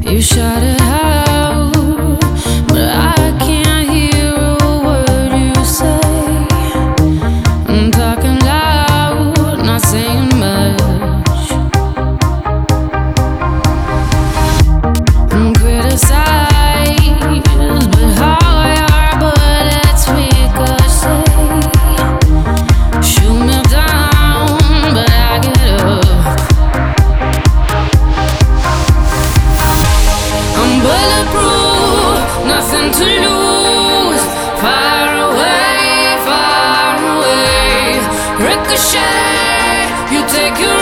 You shout it out, but I can't hear a word you say. I'm talking loud, not saying much. I'm criticized, but how your bullets ricochet. Shoot me down, but I get up. I'm bulletproof, nothing to lose. Far away, ricochet. You take your